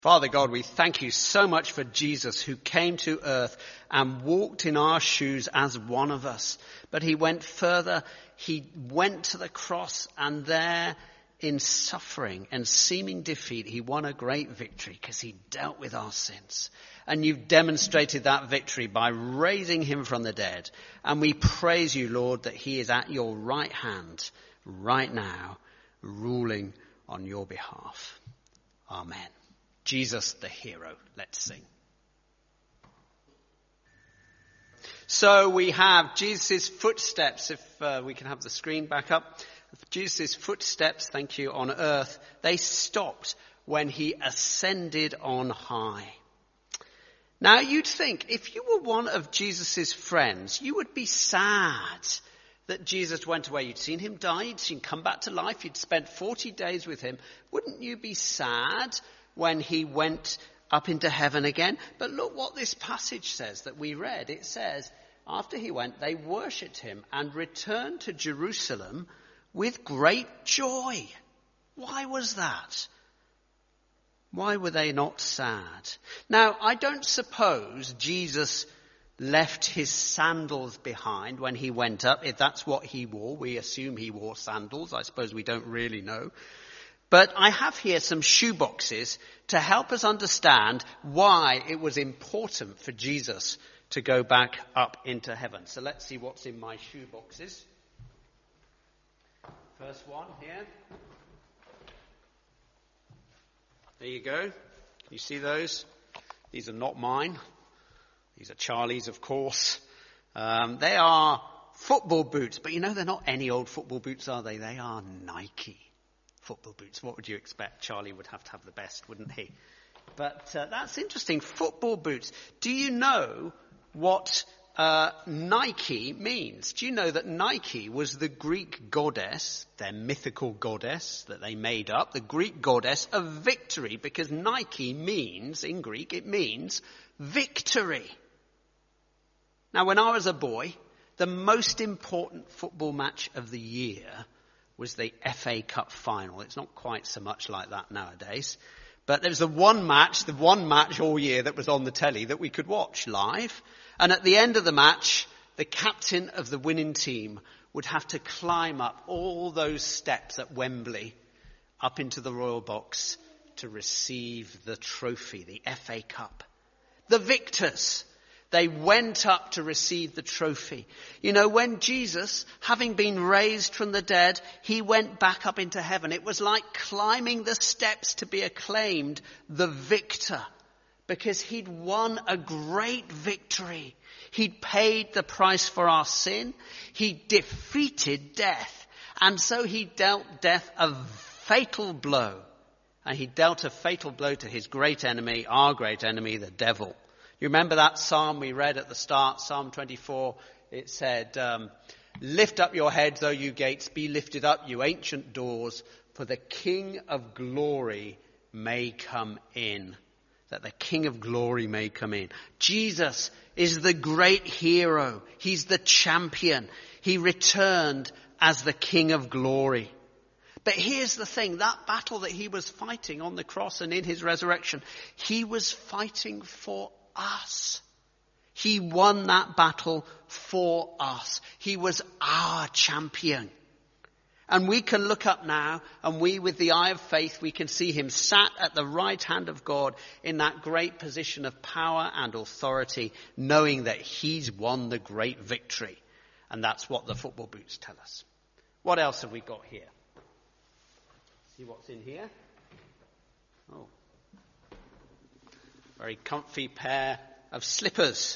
Father God, we thank you so much for Jesus, who came to earth and walked in our shoes as one of us. But he went further. He went to the cross, and there in suffering and seeming defeat, he won a great victory because he dealt with our sins. And you've demonstrated that victory by raising him from the dead. And we praise you, Lord, that he is at your right hand right now, ruling on your behalf. Amen. Jesus the hero. Let's sing. So we have Jesus' footsteps. If we can have the screen back up. Jesus' footsteps, thank you, on earth, they stopped when he ascended on high. Now you'd think if you were one of Jesus' friends, you would be sad that Jesus went away. You'd seen him die, you'd seen him come back to life, you'd spent 40 days with him. Wouldn't you be sad when he went up into heaven again? But look what this passage says that we read. It says, after he went, they worshipped him and returned to Jerusalem with great joy. Why was that? Why were they not sad? Now, I don't suppose Jesus left his sandals behind when he went up. If that's what he wore, we assume he wore sandals. I suppose we don't really know. But I have here some shoe boxes to help us understand why it was important for Jesus to go back up into heaven. So let's see what's in my shoe boxes. First one here. There you go. Can you see those? These are not mine. These are Charlie's, of course. They are football boots, but you know they're not any old football boots, are they? They are Nike football boots. What would you expect? Charlie would have to have the best, wouldn't he? But that's interesting. Football boots. Do you know what Nike means? Do you know that Nike was the Greek goddess, their mythical goddess that they made up, the Greek goddess of victory, because Nike means, in Greek, it means victory. Now, when I was a boy, the most important football match of the year was the FA Cup final. It's not quite so much like that nowadays. But there was the one match all year that was on the telly that we could watch live. And at the end of the match, the captain of the winning team would have to climb up all those steps at Wembley up into the royal box to receive the trophy, the FA Cup. The victors, they went up to receive the trophy. You know, when Jesus, having been raised from the dead, he went back up into heaven. It was like climbing the steps to be acclaimed the victor, because he'd won a great victory. He'd paid the price for our sin. He defeated death. And so he dealt death a fatal blow. And he dealt a fatal blow to his great enemy, our great enemy, the devil. You remember that psalm we read at the start, Psalm 24? It said, lift up your heads, O you gates, be lifted up, you ancient doors, for the King of glory may come in. That the King of glory may come in. Jesus is the great hero. He's the champion. He returned as the King of glory. But here's the thing, that battle that he was fighting on the cross and in his resurrection, he was fighting for us. He won that battle for us. He was our champion. And we can look up now, and we, with the eye of faith, we can see him sat at the right hand of God in that great position of power and authority, knowing that he's won the great victory. And that's what the football boots tell us. What else have we got here? See what's in here? Oh. Very comfy pair of slippers.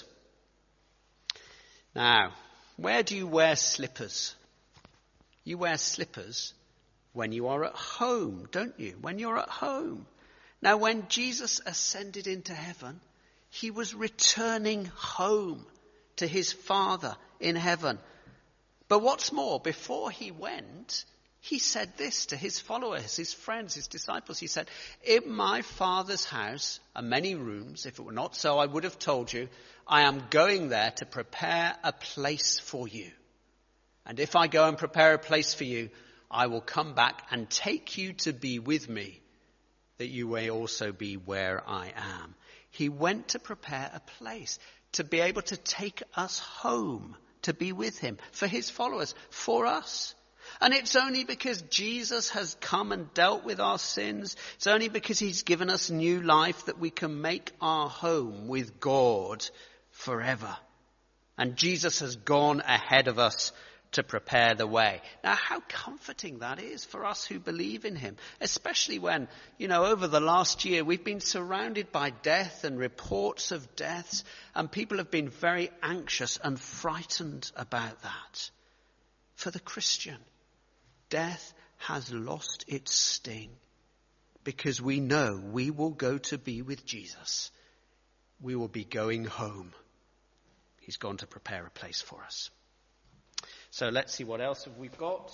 Now, where do you wear slippers? You wear slippers when you are at home, don't you? When you're at home. Now, when Jesus ascended into heaven, he was returning home to his Father in heaven. But what's more, before he went, he said this to his followers, his friends, his disciples. He said, in my Father's house are many rooms. If it were not so, I would have told you, I am going there to prepare a place for you. And if I go and prepare a place for you, I will come back and take you to be with me, that you may also be where I am. He went to prepare a place, to be able to take us home, to be with him, for his followers, for us. And it's only because Jesus has come and dealt with our sins, it's only because he's given us new life that we can make our home with God forever. And Jesus has gone ahead of us to prepare the way. Now, how comforting that is for us who believe in him, especially when, over the last year we've been surrounded by death and reports of deaths, and people have been very anxious and frightened about that. For the Christian, death has lost its sting because we know we will go to be with Jesus. We will be going home. He's gone to prepare a place for us. So let's see, what else have we got?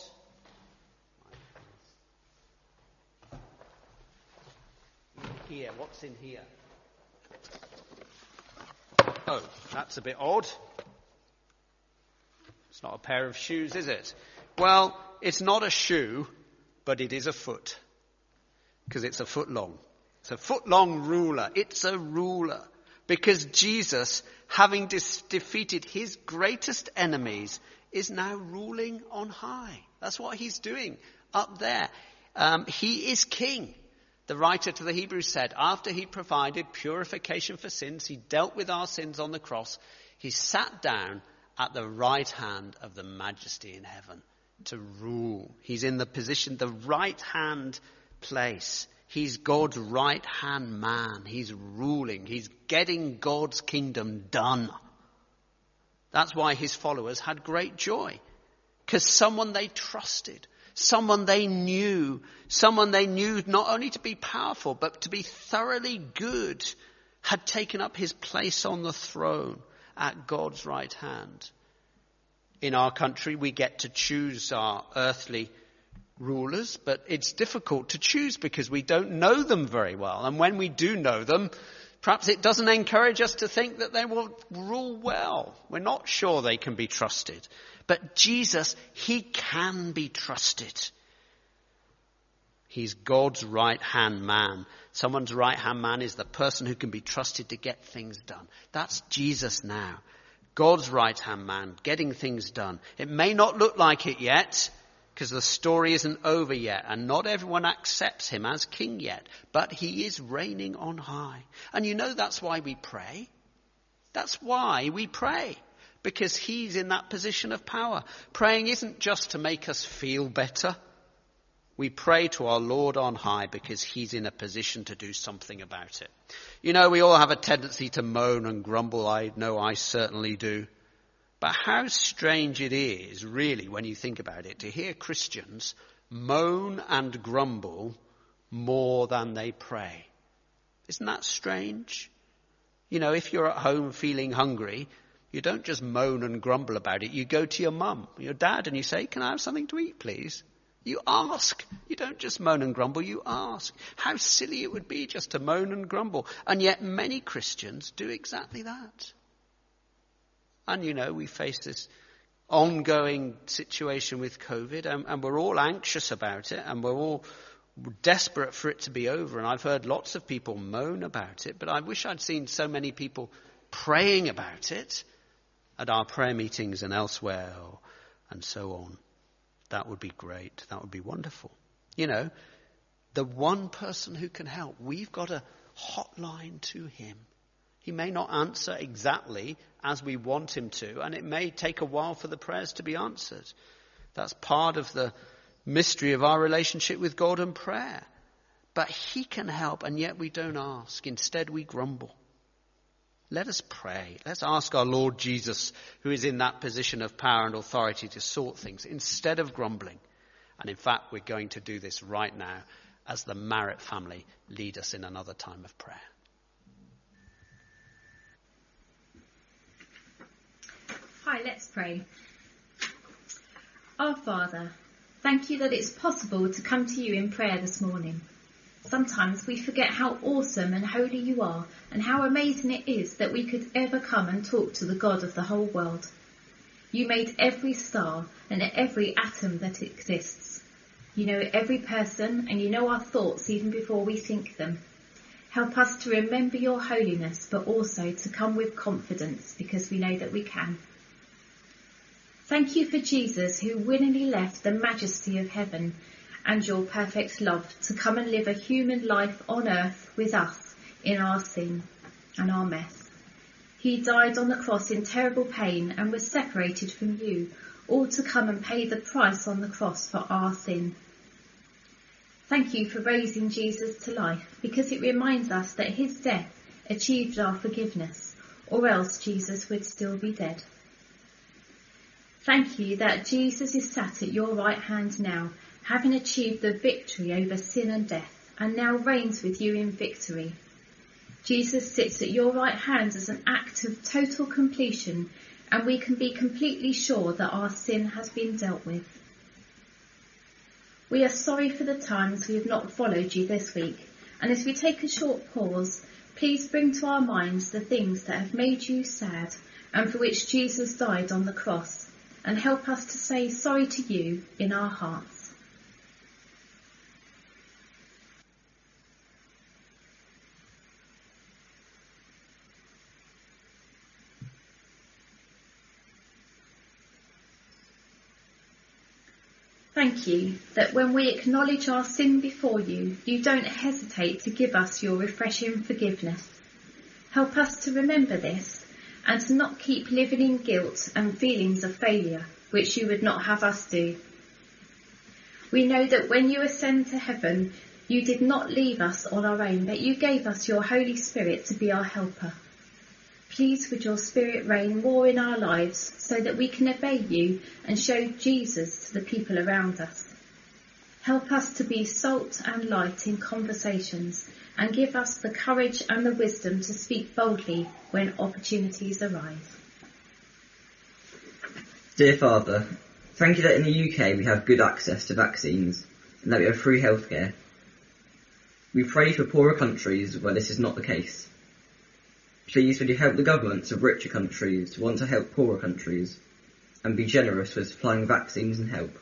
Here, what's in here? Oh, that's a bit odd. It's not a pair of shoes, is it? Well, it's not a shoe, but it is a foot. Because it's a foot long. It's a foot long ruler. It's a ruler. Because Jesus, having defeated his greatest enemies, is now ruling on high. That's what he's doing up there. He is king. The writer to the Hebrews said, after he provided purification for sins, he dealt with our sins on the cross, he sat down at the right hand of the majesty in heaven to rule. He's in the position, the right hand place. He's God's right hand man. He's ruling. He's getting God's kingdom done. That's why his followers had great joy. Because someone they trusted, someone they knew not only to be powerful, but to be thoroughly good, had taken up his place on the throne at God's right hand. In our country, we get to choose our earthly rulers, but it's difficult to choose because we don't know them very well. And when we do know them, perhaps it doesn't encourage us to think that they will rule well. We're not sure they can be trusted. But Jesus, he can be trusted. He's God's right-hand man. Someone's right-hand man is the person who can be trusted to get things done. That's Jesus now. God's right-hand man, getting things done. It may not look like it yet, because the story isn't over yet, and not everyone accepts him as king yet, but he is reigning on high. And that's why we pray. That's why we pray, because he's in that position of power. Praying isn't just to make us feel better. We pray to our Lord on high because he's in a position to do something about it. We all have a tendency to moan and grumble. I know I certainly do. But how strange it is, really, when you think about it, to hear Christians moan and grumble more than they pray. Isn't that strange? If you're at home feeling hungry, you don't just moan and grumble about it. You go to your mum, your dad, and you say, "Can I have something to eat, please?" You ask. You don't just moan and grumble, you ask. How silly it would be just to moan and grumble. And yet many Christians do exactly that. And we face this ongoing situation with COVID, and we're all anxious about it, and we're all desperate for it to be over. And I've heard lots of people moan about it, but I wish I'd seen so many people praying about it at our prayer meetings and elsewhere, and so on. That would be great. That would be wonderful. The one person who can help, we've got a hotline to him. He may not answer exactly as we want him to, and it may take a while for the prayers to be answered. That's part of the mystery of our relationship with God and prayer. But he can help, and yet we don't ask. Instead, we grumble. Let us pray. Let's ask our Lord Jesus, who is in that position of power and authority, to sort things instead of grumbling. And in fact, we're going to do this right now as the Marriott family lead us in another time of prayer. Hi, let's pray. Our Father, thank you that it's possible to come to you in prayer this morning. Sometimes we forget how awesome and holy you are, and how amazing it is that we could ever come and talk to the God of the whole world. You made every star and every atom that exists. You know every person and you know our thoughts even before we think them. Help us to remember your holiness, but also to come with confidence because we know that we can. Thank you for Jesus, who willingly left the majesty of heaven and your perfect love to come and live a human life on earth with us in our sin and our mess. He died on the cross in terrible pain and was separated from you, all to come and pay the price on the cross for our sin. Thank you for raising Jesus to life, because it reminds us that his death achieved our forgiveness, or else Jesus would still be dead. Thank you that Jesus is sat at your right hand now, having achieved the victory over sin and death, and now reigns with you in victory. Jesus sits at your right hand as an act of total completion, and we can be completely sure that our sin has been dealt with. We are sorry for the times we have not followed you this week, and as we take a short pause, please bring to our minds the things that have made you sad and for which Jesus died on the cross, and help us to say sorry to you in our hearts. Thank you that when we acknowledge our sin before you, you don't hesitate to give us your refreshing forgiveness. Help us to remember this and to not keep living in guilt and feelings of failure, which you would not have us do. We know that when you ascend to heaven, you did not leave us on our own, but you gave us your Holy Spirit to be our helper. Please would your Spirit reign more in our lives so that we can obey you and show Jesus to the people around us. Help us to be salt and light in conversations and give us the courage and the wisdom to speak boldly when opportunities arise. Dear Father, thank you that in the UK we have good access to vaccines and that we have free healthcare. We pray for poorer countries where this is not the case. Please would you help the governments of richer countries to want to help poorer countries and be generous with supplying vaccines and help.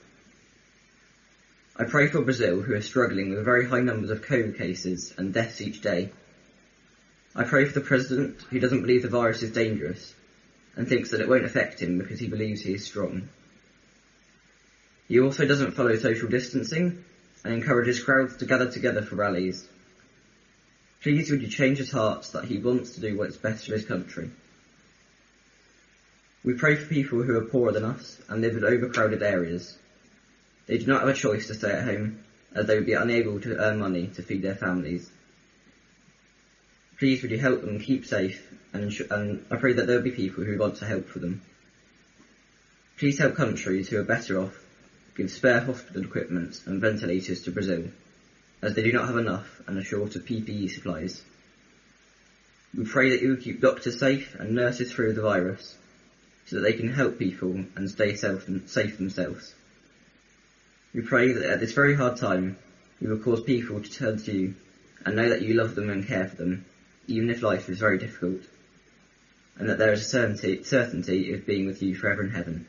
I pray for Brazil, who are struggling with very high numbers of COVID cases and deaths each day. I pray for the president, who doesn't believe the virus is dangerous and thinks that it won't affect him because he believes he is strong. He also doesn't follow social distancing and encourages crowds to gather together for rallies. Please would you change his heart that he wants to do what's best for his country. We pray for people who are poorer than us and live in overcrowded areas. They do not have a choice to stay at home, as they would be unable to earn money to feed their families. Please would you help them keep safe, and I pray that there will be people who want to help for them. Please help countries who are better off give spare hospital equipment and ventilators to Brazil, as they do not have enough and are short of PPE supplies. We pray that you will keep doctors safe and nurses through the virus, so that they can help people and stay safe themselves. We pray that at this very hard time, you will cause people to turn to you and know that you love them and care for them, even if life is very difficult, and that there is a certainty of being with you forever in heaven.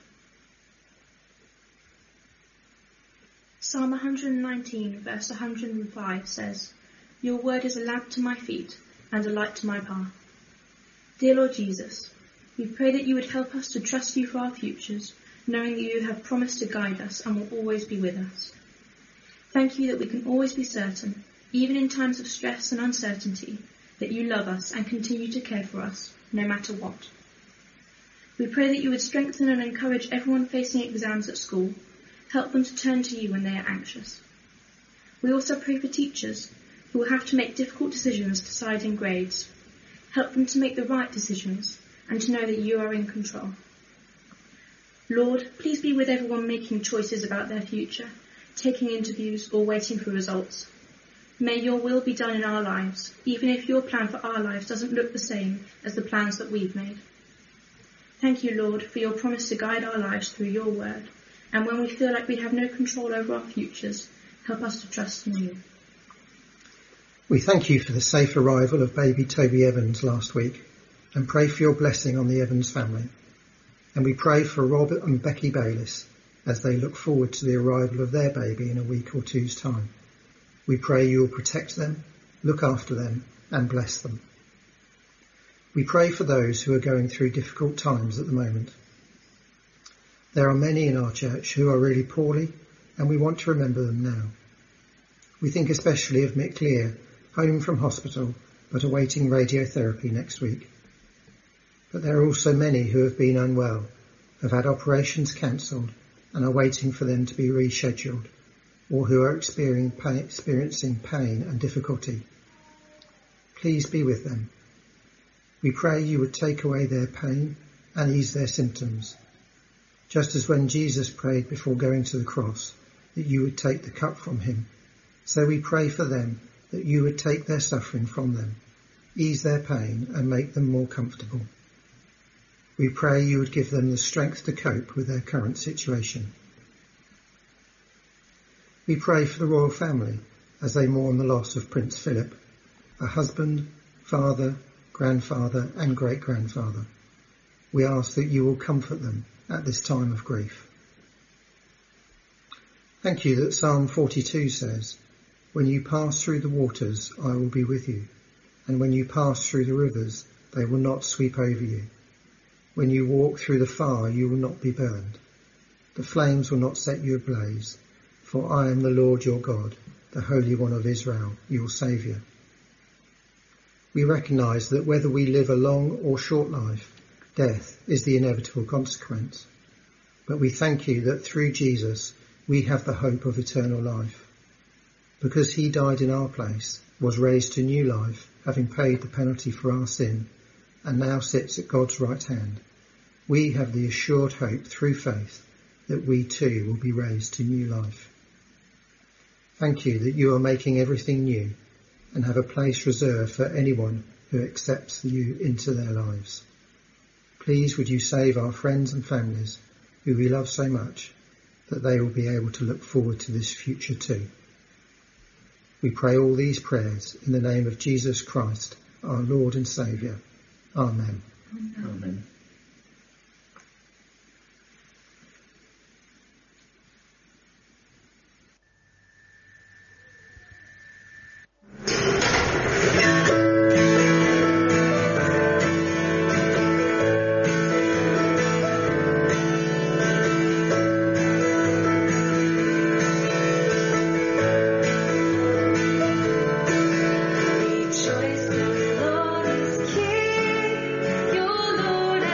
Psalm 119, verse 105 says, "Your word is a lamp to my feet and a light to my path." Dear Lord Jesus, we pray that you would help us to trust you for our futures, knowing that you have promised to guide us and will always be with us. Thank you that we can always be certain, even in times of stress and uncertainty, that you love us and continue to care for us, no matter what. We pray that you would strengthen and encourage everyone facing exams at school. Help them to turn to you when they are anxious. We also pray for teachers who will have to make difficult decisions deciding grades. Help them to make the right decisions and to know that you are in control. Lord, please be with everyone making choices about their future, taking interviews or waiting for results. May your will be done in our lives, even if your plan for our lives doesn't look the same as the plans that we've made. Thank you, Lord, for your promise to guide our lives through your word. And when we feel like we have no control over our futures, help us to trust in you. We thank you for the safe arrival of baby Toby Evans last week and pray for your blessing on the Evans family. And we pray for Robert and Becky Bayliss as they look forward to the arrival of their baby in a week or two's time. We pray you will protect them, look after them, and bless them. We pray for those who are going through difficult times at the moment. There are many in our church who are really poorly, and we want to remember them now. We think especially of Mick Lear, home from hospital, but awaiting radiotherapy next week. But there are also many who have been unwell, have had operations cancelled, and are waiting for them to be rescheduled, or who are experiencing pain and difficulty. Please be with them. We pray you would take away their pain and ease their symptoms, just as when Jesus prayed before going to the cross that you would take the cup from him. So we pray for them that you would take their suffering from them, ease their pain and make them more comfortable. We pray you would give them the strength to cope with their current situation. We pray for the royal family as they mourn the loss of Prince Philip, a husband, father, grandfather and great-grandfather. We ask that you will comfort them at this time of grief. Thank you that Psalm 42 says, "When you pass through the waters, I will be with you, and when you pass through the rivers, they will not sweep over you. When you walk through the fire, you will not be burned. The flames will not set you ablaze, for I am the Lord your God, the Holy One of Israel, your Saviour." We recognise that whether we live a long or short life, death is the inevitable consequence. But we thank you that through Jesus we have the hope of eternal life. Because he died in our place, was raised to new life, having paid the penalty for our sin, and now sits at God's right hand, we have the assured hope through faith that we too will be raised to new life. Thank you that you are making everything new and have a place reserved for anyone who accepts you into their lives. Please would you save our friends and families who we love so much, that they will be able to look forward to this future too. We pray all these prayers in the name of Jesus Christ, our Lord and Saviour. Amen. Amen. Rejoice, the Lord is King, your Lord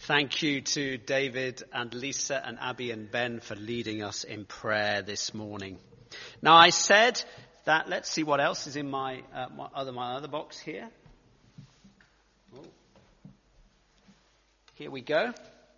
Thank you to David and Lisa and Abby and Ben for leading us in prayer this morning. Now I said that, let's see what else is in my other box here. Oh. Here we go.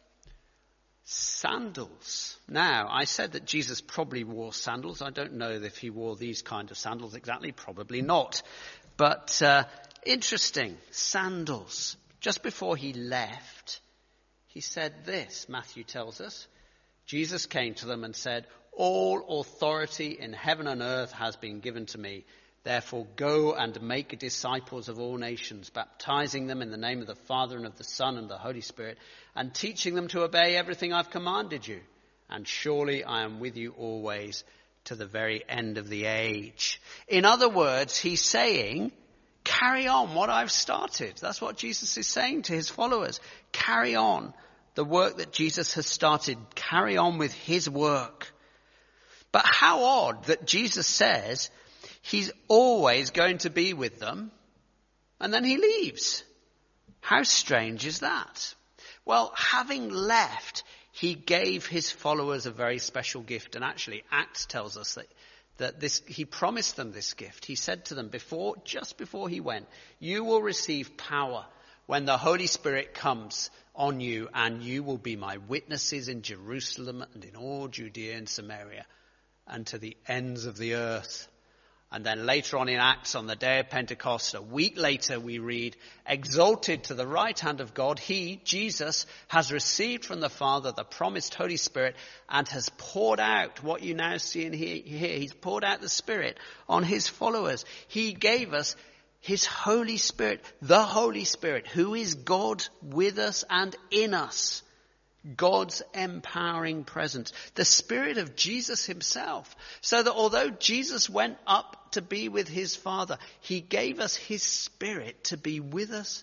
Sandals. Now, I said that Jesus probably wore sandals. I don't know if he wore these kind of sandals exactly. Probably not. But interesting. Sandals. Just before he left, he said this, Matthew tells us. Jesus came to them and said, "All authority in heaven and earth has been given to me. Therefore go and make disciples of all nations, baptizing them in the name of the Father and of the Son and the Holy Spirit, and teaching them to obey everything I've commanded you. And surely I am with you always to the very end of the age." In other words, he's saying, carry on what I've started. That's what Jesus is saying to his followers. Carry on the work that Jesus has started. Carry on with his work. But how odd that Jesus says he's always going to be with them, and then he leaves. How strange is that? Well, having left, he gave his followers a very special gift. And actually, Acts tells us that he promised them this gift. He said to them just before he went, "You will receive power when the Holy Spirit comes on you, and you will be my witnesses in Jerusalem and in all Judea and Samaria and to the ends of the earth." And then later on in Acts, on the day of Pentecost, a week later, we read, "Exalted to the right hand of God, he, Jesus, has received from the Father the promised Holy Spirit and has poured out," what you now see in here, he's poured out the Spirit on his followers. He gave us his Holy Spirit, the Holy Spirit, who is God with us and in us. God's empowering presence. The Spirit of Jesus himself. So that although Jesus went up to be with his Father, he gave us his Spirit to be with us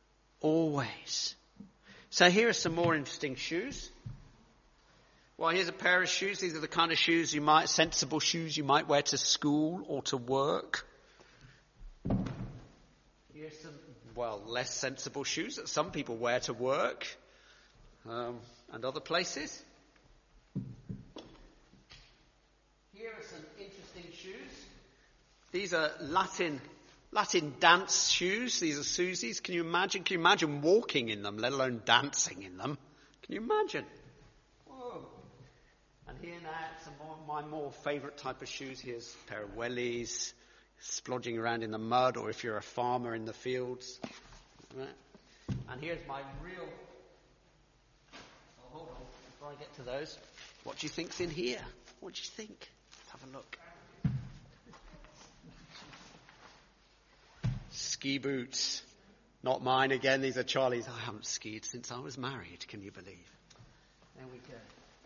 always. So here are some more interesting shoes. Well, here's a pair of shoes. These are the kind of shoes sensible shoes you might wear to school or to work. Here's some, less sensible shoes that some people wear to work. And other places. Here are some interesting shoes. These are Latin dance shoes. These are Susie's. Can you imagine walking in them, let alone dancing in them? Can you imagine? Whoa. And here now, some more of my more favourite type of shoes. Here's a pair of wellies, splodging around in the mud, or if you're a farmer in the fields. Right. And here's my real... Hold on, before I get to those. What do you think's in here? What do you think? Let's have a look. Ski boots. Not mine again, these are Charlie's. I haven't skied since I was married, can you believe? There we go.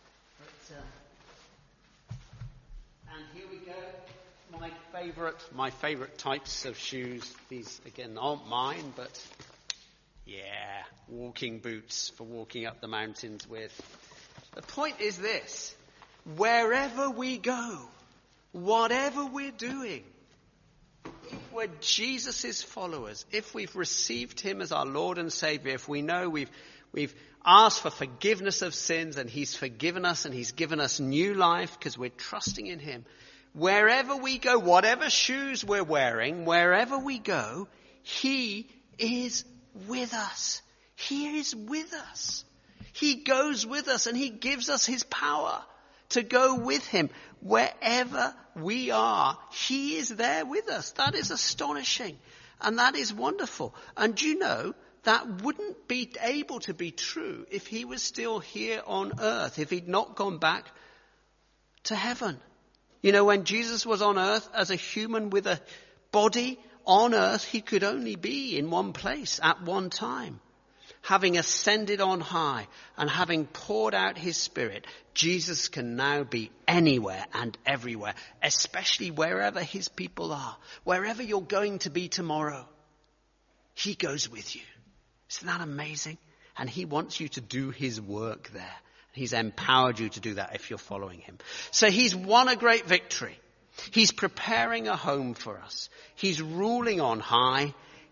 And here we go. My favourite types of shoes. These, again, aren't mine, but... yeah, walking boots for walking up the mountains with. The point is this: wherever we go, whatever we're doing, if we're Jesus' followers, if we've received him as our Lord and Saviour, if we know we've asked for forgiveness of sins and he's forgiven us and he's given us new life because we're trusting in him, wherever we go, whatever shoes we're wearing, wherever we go, he is with us. He is with us. He goes with us and he gives us his power to go with him. Wherever we are, he is there with us. That is astonishing. And that is wonderful. And you know, that wouldn't be able to be true if he was still here on earth, if he'd not gone back to heaven. You know, when Jesus was on earth as a human with a body, on earth, he could only be in one place at one time. Having ascended on high and having poured out his Spirit, Jesus can now be anywhere and everywhere, especially wherever his people are. Wherever you're going to be tomorrow, he goes with you. Isn't that amazing? And he wants you to do his work there. He's empowered you to do that if you're following him. So he's won a great victory. He's preparing a home for us. He's ruling on high.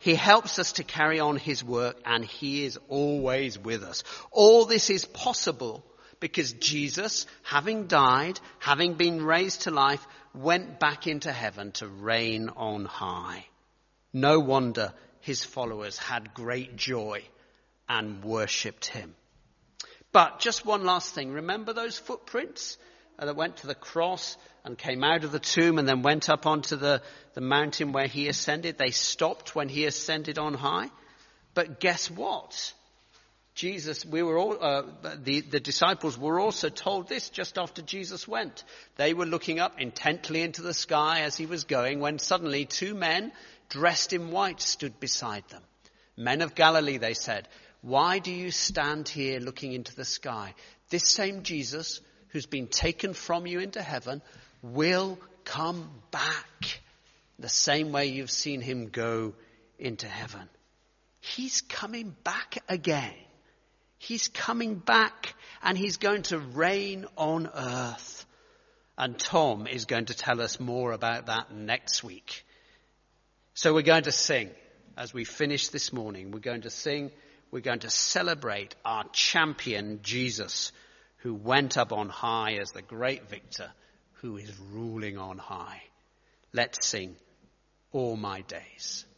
He helps us to carry on his work, and he is always with us. All this is possible because Jesus, having died, having been raised to life, went back into heaven to reign on high. No wonder his followers had great joy and worshipped him. But just one last thing. Remember those footprints that went to the cross and came out of the tomb and then went up onto the mountain where he ascended? They stopped when he ascended on high. But guess what? The disciples were also told this just after Jesus went. They were looking up intently into the sky as he was going, when suddenly two men dressed in white stood beside them. Men of Galilee, they said, why do you stand here looking into the sky? This same Jesus who's been taken from you into heaven will come back the same way you've seen him go into heaven. He's coming back again. He's coming back and he's going to reign on earth. And Tom is going to tell us more about that next week. So we're going to sing as we finish this morning. We're going to sing. We're going to celebrate our champion Jesus, who went up on high as the great victor, who is ruling on high. Let's sing All My Days.